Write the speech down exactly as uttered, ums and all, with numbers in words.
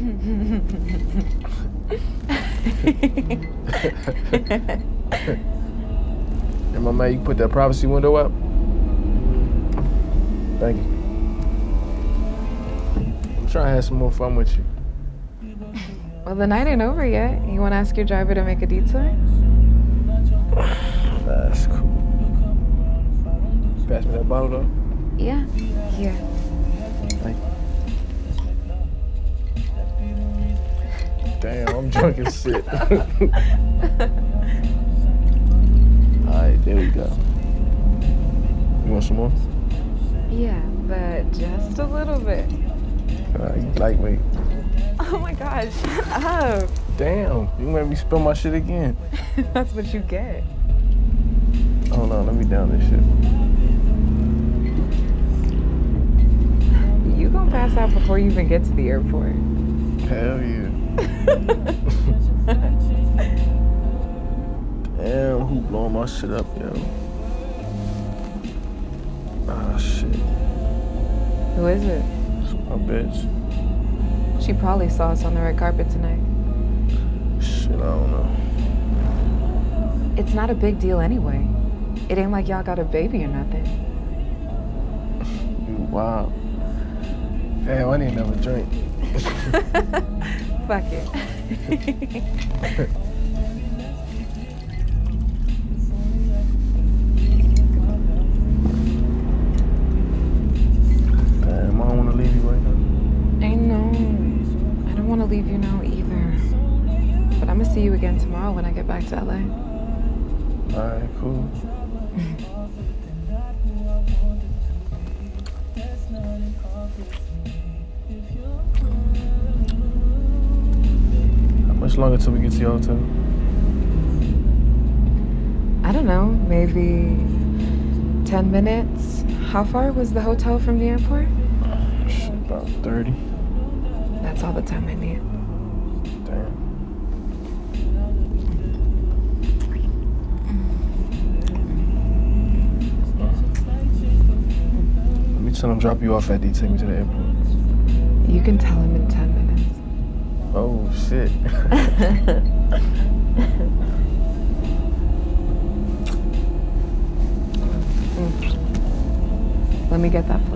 And my man, you put that privacy window up? Thank you. I'm trying to have some more fun with you. Well, the night ain't over yet. You want to ask your driver to make a detour? That's cool. Pass me that bottle, though? Yeah. Here. Thank you. Damn, I'm drunk as shit. Alright, there we go. You want some more? Yeah, but just a little bit. Uh, you lightweight. Oh my gosh, shut up. Damn, you made me spill my shit again. That's what you get. Hold on, let me down this shit. You gonna pass out before you even get to the airport. Hell yeah. Damn, who blowing my shit up, yo? Ah, shit. Who is it? My bitch. She probably saw us on the red carpet tonight. Shit, I don't know. It's not a big deal anyway. It ain't like y'all got a baby or nothing. You wild. Damn, I need another drink. Fuck it. Damn, I don't want to leave you right now. I know. I don't want to leave you now either. But I'm gonna see you again tomorrow when I get back to L A. Alright, cool. How much longer till we get to your hotel? I don't know, maybe ten minutes. How far was the hotel from the airport? Shit, about thirty. That's all the time I need. Damn. Let me tell him drop you off at D. Take me to the airport. You can tell him in ten minutes. Oh, shit. Mm. Let me get that flight.